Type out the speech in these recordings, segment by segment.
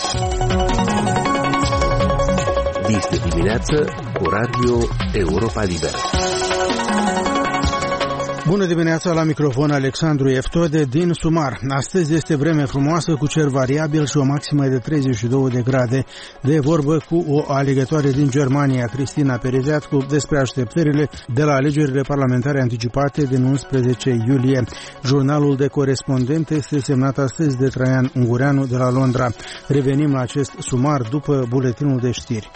Dis de dimineață cu Radio Europa Liberă. Bună dimineața, la microfon Alexandru Eftode din Sumar. Astăzi este vreme frumoasă cu cer variabil și o maximă de 32 de grade. De vorbă cu o alegătoare din Germania, Cristina Perezeatcu, despre așteptările de la alegerile parlamentare anticipate din 11 iulie. Jurnalul de corespondent este semnat astăzi de Traian Ungureanu de la Londra. Revenim la acest sumar după buletinul de știri.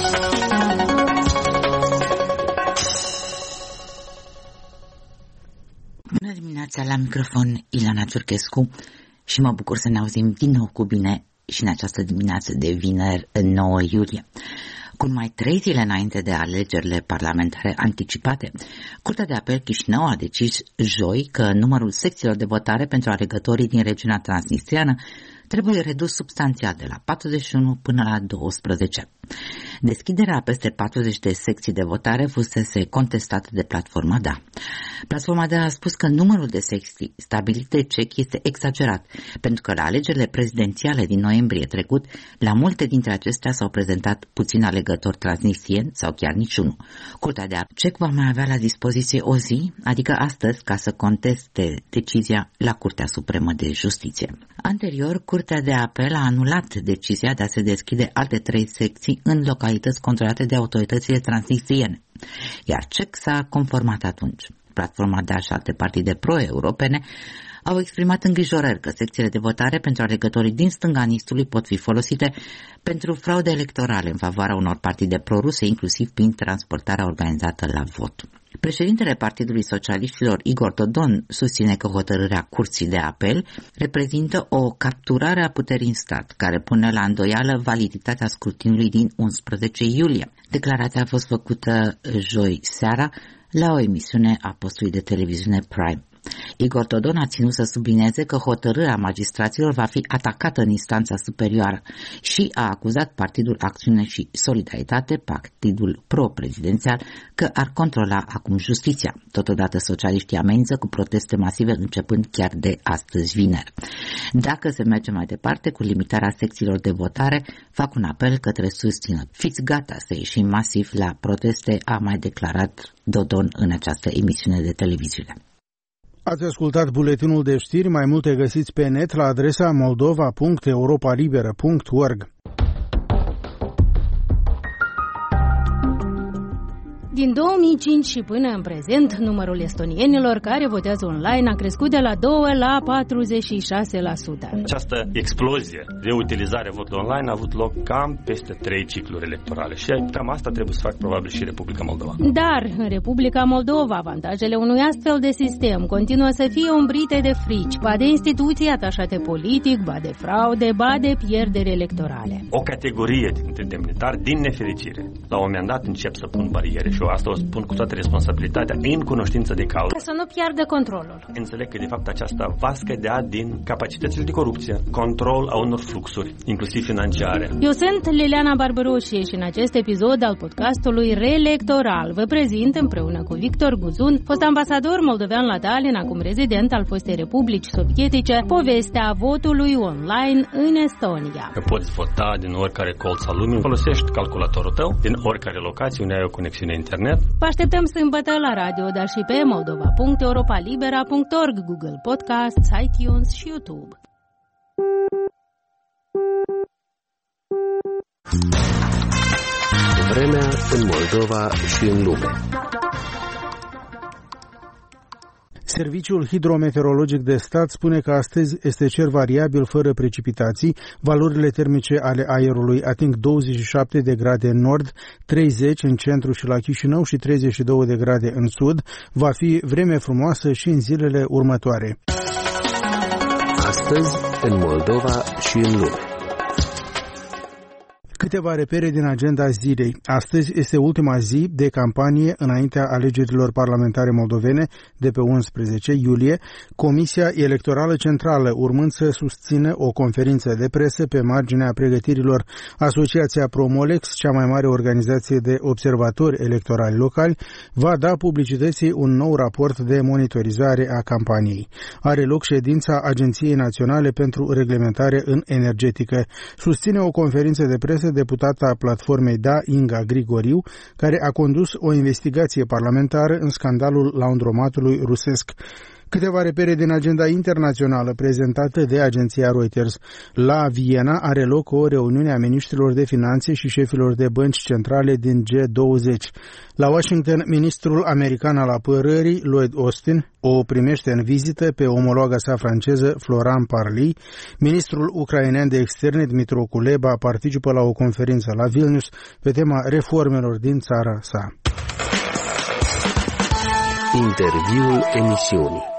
Bună dimineața, la microfon Ilana Ciurchescu și mă bucur să ne auzim din nou cu bine și în această dimineață de vineri 9 iulie. Cu numai 3 zile înainte de alegerile parlamentare anticipate, Curtea de Apel Chișinău a decis joi că numărul secțiilor de votare pentru alegătorii din regiunea transnistriană trebuie redus substanțial de la 41 până la 12. Deschiderea peste 40 de secții de votare fusese contestată de Platforma Da. Platforma Da a spus că numărul de secții stabilit de CEC este exagerat, pentru că la alegerile prezidențiale din noiembrie trecut, la multe dintre acestea s-au prezentat puțini alegători transnistrieni sau chiar niciunul. Curtea de Apel CEC va mai avea la dispoziție o zi, adică astăzi, ca să conteste decizia la Curtea Supremă de Justiție. Anterior, Curtea de Apel a anulat decizia de a se deschide alte 3 secții în localități controlate de autoritățile transnistriene, iar CEC s-a conformat atunci. Platforma Da și alte partide pro-europene au exprimat îngrijorări că secțiile de votare pentru alegătorii din stânga Nistului pot fi folosite pentru fraude electorale în favoarea unor partide proruse, inclusiv prin transportarea organizată la vot. Președintele Partidului Socialiștilor, Igor Dodon, susține că hotărârea Curții de Apel reprezintă o capturare a puterii în stat, care pune la îndoială validitatea scrutinului din 11 iulie. Declarația a fost făcută joi seara la o emisiune a postului de televiziune Prime. Igor Dodon a ținut să sublinieze că hotărârea magistraților va fi atacată în instanța superioară și a acuzat Partidul Acțiune și Solidaritate, partidul pro-prezidențial, că ar controla acum justiția. Totodată socialiștii amenință cu proteste masive începând chiar de astăzi vineri. Dacă se merge mai departe cu limitarea secțiilor de votare, fac un apel către susținători. Fiți gata să ieșim masiv la proteste, a mai declarat Dodon în această emisiune de televiziune. Ați ascultat buletinul de știri, mai multe găsiți pe net la adresa moldova.europalibera.org. Din 2005 și până în prezent, numărul estonienilor care votează online a crescut de la 2 la 46%. Această explozie de utilizare votului online a avut loc cam peste 3 cicluri electorale și cam asta trebuie să facă probabil și Republica Moldova. Dar în Republica Moldova, avantajele unui astfel de sistem continuă să fie umbrite de frici, ba de instituții atașate politic, ba de fraude, ba de pierderi electorale. O categorie dintre demnitari, din nefericire, la un moment dat încep să pun bariere și asta o spun cu toată responsabilitatea, în cunoștință de cauză. Ca să nu piardă controlul. Înțeleg că, de fapt, aceasta va scădea din capacitățile de corupție, control a unor fluxuri, inclusiv financiare. Eu sunt Liliana Barbaroșie și în acest episod al podcastului Reelectoral vă prezint împreună cu Victor Guzun, fost ambasador moldovean la Tallinn, acum rezident al fostei Republici Sovietice, povestea votului online în Estonia. Că poți vota din oricare colț al lumii, folosești calculatorul tău, din oricare locație unde ai o conexiune internet. Vă așteptăm sâmbătă la radio, dar și pe moldova.europalibera.org, Google Podcasts, iTunes și YouTube. Vremea în Moldova și în lume. Serviciul Hidrometeorologic de Stat spune că astăzi este cer variabil fără precipitații, valorile termice ale aerului ating 27 de grade în nord, 30 în centru și la Chișinău și 32 de grade în sud. Va fi vreme frumoasă și în zilele următoare. Astăzi în Moldova și în lume. Câteva repere din agenda zilei. Astăzi este ultima zi de campanie înaintea alegerilor parlamentare moldovene de pe 11 iulie, Comisia Electorală Centrală urmând să susțină o conferință de presă pe marginea pregătirilor. Asociația Promolex, cea mai mare organizație de observatori electorali locali, va da publicității un nou raport de monitorizare a campaniei. Are loc ședința Agenției Naționale pentru Reglementare în Energetică. Susține o conferință de presă deputata platformei Da, Inga Grigoriu, care a condus o investigație parlamentară în scandalul laundromatului rusesc. Câteva repere din agenda internațională prezentată de agenția Reuters. La Viena are loc o reuniune a miniștrilor de finanțe și șefilor de bănci centrale din G20. La Washington, ministrul american al apărării, Lloyd Austin, o primește în vizită pe omologa sa franceză, Florent Parly. Ministrul ucrainean de externe, Dmytro Kuleba, participă la o conferință la Vilnius pe tema reformelor din țara sa. Interviul emisiunii.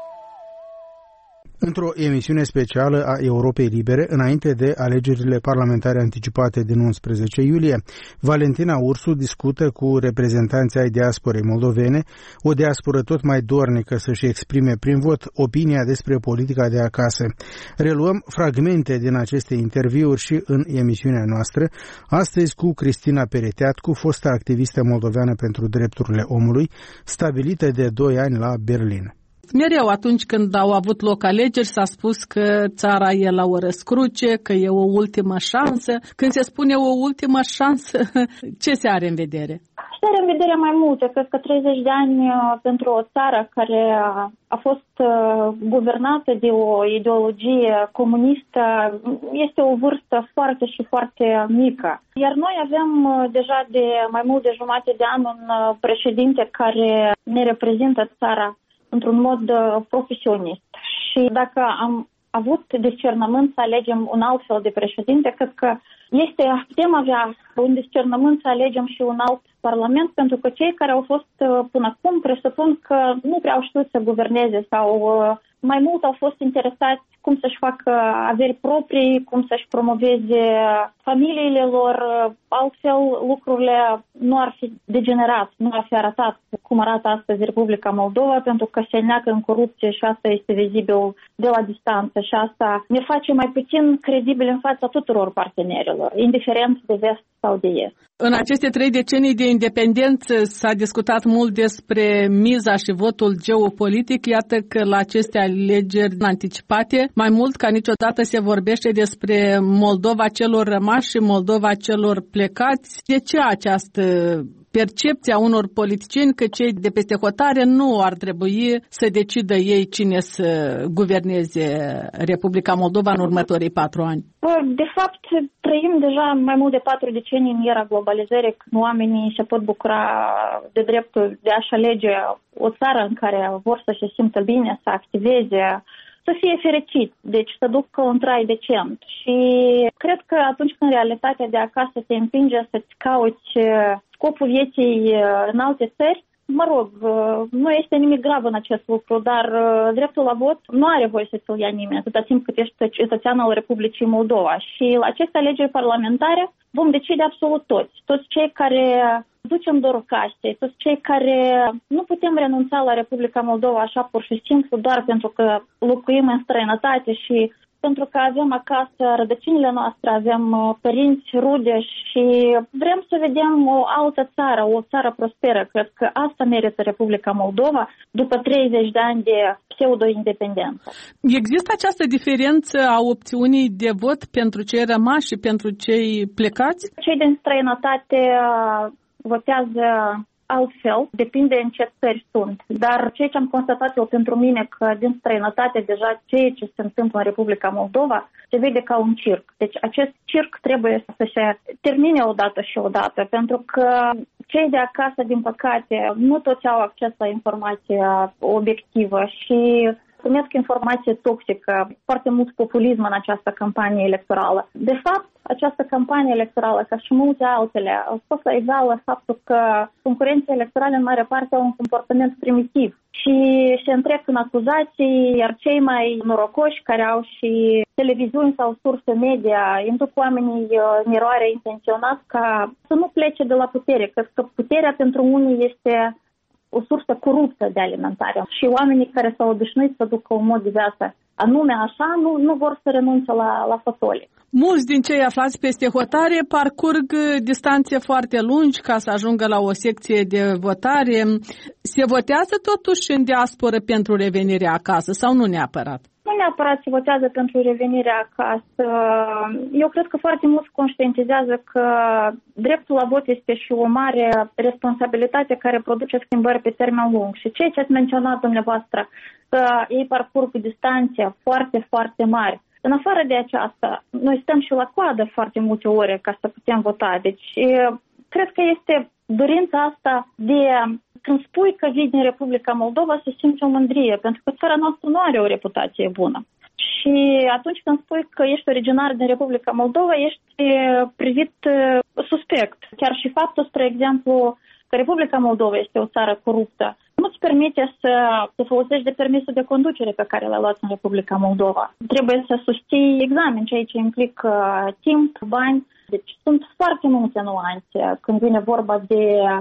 Într-o emisiune specială a Europei Libere, înainte de alegerile parlamentare anticipate din 11 iulie, Valentina Ursu discută cu reprezentanții ai diasporei moldovene, o diasporă tot mai dornică să-și exprime prin vot opinia despre politica de acasă. Reluăm fragmente din aceste interviuri și în emisiunea noastră, astăzi cu Cristina Pereteatcu, fostă activistă moldoveană pentru drepturile omului, stabilită de 2 ani la Berlin. Mereu atunci când au avut loc alegeri s-a spus că țara e la o răscruce, că e o ultimă șansă. Când se spune o ultimă șansă, ce se are în vedere? Se are în vedere mai multe. Cred că 30 de ani pentru o țară care a fost guvernată de o ideologie comunistă este o vârstă foarte și foarte mică. Iar noi avem deja de mai mult de jumătate de an un președinte care ne reprezintă țara într-un mod profesionist. Și dacă am avut discernământ să alegem un alt fel de președinte, cred că putem avea un discernământ să alegem și un alt parlament, pentru că cei care au fost până acum presupun că nu prea au știut să guverneze sau mai mult au fost interesați cum să-și facă averi proprii, cum să-și promoveze familiile lor. Altfel, lucrurile nu ar fi degenerat, nu ar fi arătat cum arată astăzi Republica Moldova, pentru că se neacă în corupție și asta este vizibil de la distanță și asta ne face mai puțin credibil în fața tuturor partenerilor, indiferent de vest sau de est. În aceste 3 decenii de independență s-a discutat mult despre miza și votul geopolitic. Iată că la aceste alegeri anticipate, mai mult ca niciodată se vorbește despre Moldova celor rămași și Moldova celor plecați. De ce această percepția unor politicieni că cei de peste hotare nu ar trebui să decidă ei cine să guverneze Republica Moldova în următorii 4 ani? De fapt, trăim deja mai mult de 4 decenii în era globalizării, când oamenii se pot bucura de dreptul de a-și alege o țară în care vor să se simtă bine, să activeze, să fie fericit, deci să ducă un trai decent. Și cred că atunci când realitatea de acasă te împinge să-ți cauți scopul vieții în alte țări, mă rog, nu este nimic grav în acest lucru, dar dreptul la vot nu are voie să ți-l ia nimeni, atâta timp cât ești cetățean al Republicii Moldova. Și la aceste alegeri parlamentare vom decide absolut toți cei care ducem dorul casei, toți cei care nu putem renunța la Republica Moldova așa pur și simplu doar pentru că locuim în străinătate și pentru că avem acasă rădăcinile noastre, avem părinți, rude și vrem să vedem o altă țară, o țară prosperă. Cred că asta merită Republica Moldova după 30 de ani de pseudo-independență. Există această diferență a opțiunii de vot pentru cei rămași și pentru cei plecați? Cei din străinătate votează altfel, depinde în ce țări sunt. Dar ceea ce am constatat eu pentru mine că din străinătate deja ceea ce se întâmplă în Republica Moldova se vede ca un circ. Deci acest circ trebuie să se termine odată și odată, pentru că cei de acasă, din păcate, nu toți au acces la informația obiectivă și Primesc informație toxică, foarte mult populism în această campanie electorală. De fapt, această campanie electorală, ca și multe altele, au fost la egal faptul că concurenții electorale în mare parte au un comportament primitiv și se întrec în acuzații, iar cei mai norocoși care au și televiziuni sau surse media induc oamenii în eroare intenționat ca să nu plece de la putere. Cred că puterea pentru unii este o sursă coruptă de alimentare și oamenii care s-au obișnuit să ducă un mod de viață anume așa, nu vor să renunțe la fotoli. Mulți din cei aflați peste hotare parcurg distanțe foarte lungi ca să ajungă la o secție de votare. Se votează totuși în diasporă pentru revenirea acasă sau nu neapărat? Nu neapărat se votează pentru revenirea acasă. Eu cred că foarte mulți conștientizează că dreptul la vot este și o mare responsabilitate care produce schimbări pe termen lung. Și ceea ce ați menționat dumneavoastră, că ei parcurg distanțe foarte, foarte mari. În afară de aceasta, noi stăm și la coadă foarte multe ore ca să putem vota. Deci, cred că este dorința asta de, când spui că vii din Republica Moldova, să simți o mândrie, pentru că țara noastră nu are o reputație bună. Și atunci când spui că ești originar din Republica Moldova, ești privit suspect. Chiar și faptul, spre exemplu, că Republica Moldova este o țară coruptă, nu-ți permite să te folosești de permisul de conducere pe care l-ai luat în Republica Moldova. Trebuie să susții examen, ceea ce implică timp, bani. Deci sunt foarte multe nuanțe când vine vorba de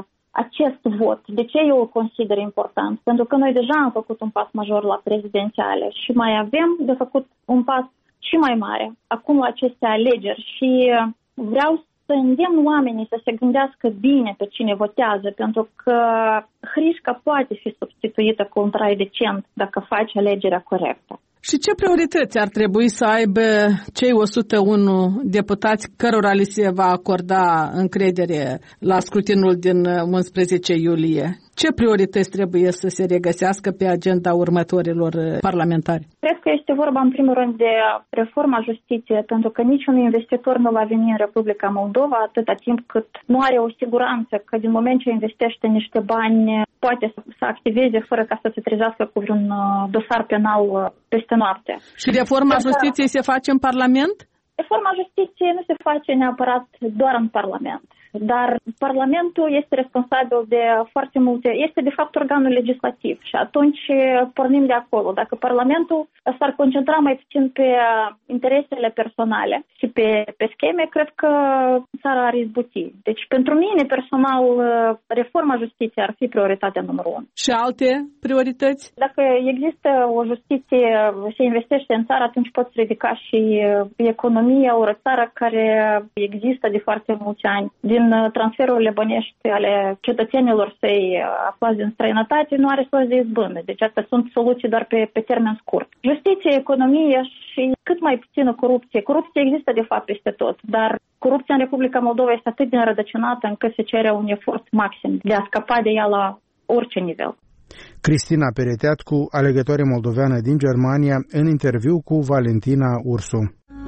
acest vot. De ce eu îl consider important? Pentru că noi deja am făcut un pas major la prezidențiale și mai avem de făcut un pas și mai mare acum la aceste alegeri și vreau să îndemn oamenii să se gândească bine pe cine votează, pentru că hrișca poate fi substituită cu un trai decent dacă faci alegerea corectă. Și ce priorități ar trebui să aibă cei 101 deputați cărora li se va acorda încredere la scrutinul din 11 iulie? Ce priorități trebuie să se regăsească pe agenda următorilor parlamentari? Cred că este vorba în primul rând de reforma justiției, pentru că niciun investitor nu va veni în Republica Moldova atâta timp cât nu are o siguranță că din moment ce investește niște bani poate să activeze fără ca să se trezească cu vreun dosar penal peste noapte. Și reforma justiției se face în Parlament? Reforma justiției nu se face neapărat doar în Parlament, dar Parlamentul este responsabil de foarte multe, este de fapt organul legislativ și atunci pornim de acolo. Dacă Parlamentul s-ar concentra mai puțin pe interesele personale și pe scheme, cred că țara ar izbuti. Deci pentru mine personal reforma justiției ar fi prioritatea numărul 1. Și alte priorități? Dacă există o justiție, se investește în țară, atunci poți ridica și economia, o țară care există de foarte mulți ani. Din transferurile bănești ale cetățenilor săi aflați din străinătate, nu are surse de izbândă. Deci astea sunt soluții doar pe termen scurt. Justiție, economie și cât mai puțină corupție. Corupție există de fapt peste tot, dar corupția în Republica Moldova este atât de înrădăcinată încât se cere un efort maxim de a scăpa de ea la orice nivel. Cristina Pereteatcu, alegătoare moldoveană din Germania, în interviu cu Valentina Ursu.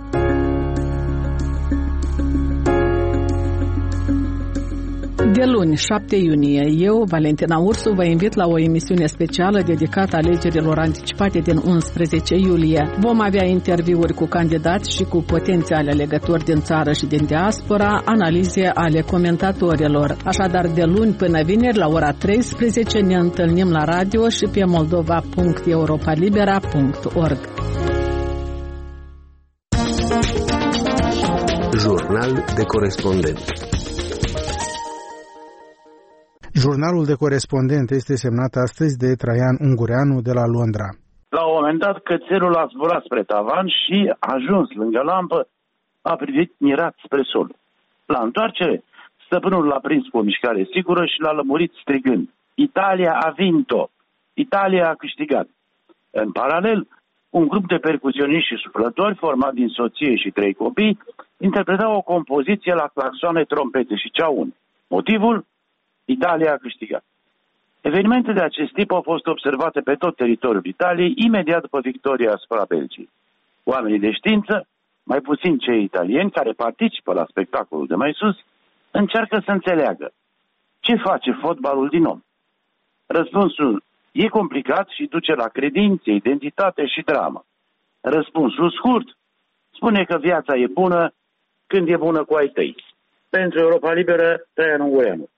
De luni, 7 iunie, eu, Valentina Ursu, vă invit la o emisiune specială dedicată alegerilor anticipate din 11 iulie. Vom avea interviuri cu candidați și cu potențiale alegători din țară și din diaspora, analize ale comentatorilor. Așadar, de luni până vineri, la ora 13, ne întâlnim la radio și pe moldova.europalibera.org. Jurnal de corespondent. Jurnalul de corespondent este semnat astăzi de Traian Ungureanu de la Londra. La un moment dat, cățelul a zburat spre tavan și, ajuns lângă lampă, a privit mirat spre sol. La întoarcere, stăpânul l-a prins cu o mișcare sigură și l-a lămurit strigând: Italia a vinto! Italia a câștigat! În paralel, un grup de percusioniști și suflători, format din soție și 3 copii, interpretau o compoziție la claxoane, trompete și ceaune. Motivul? Italia a câștigat. Evenimente de acest tip au fost observate pe tot teritoriul Italiei imediat după victoria asupra Belgiei. Oamenii de știință, mai puțin cei italieni care participă la spectacolul de mai sus, încearcă să înțeleagă ce face fotbalul din om. Răspunsul E complicat și duce la credințe, identitate și dramă. Răspunsul scurt spune că viața e bună când e bună cu ai tăi. Pentru Europa Liberă, Traian Ungureanu.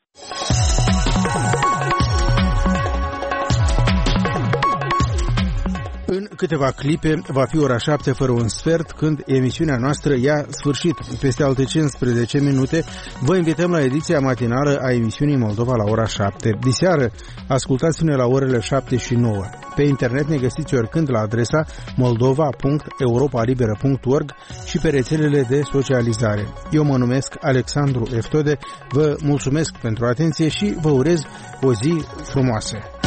În câteva clipe va fi ora 7 fără un sfert când emisiunea noastră ia sfârșit. Peste alte 15 minute vă invităm la ediția matinală a emisiunii Moldova la ora 7. Diseară ascultați-ne la orele 7 și 9. Pe internet ne găsiți oricând la adresa moldova.europalibera.org și pe rețelele de socializare. Eu mă numesc Alexandru Eftode, vă mulțumesc pentru atenție și vă urez o zi frumoasă.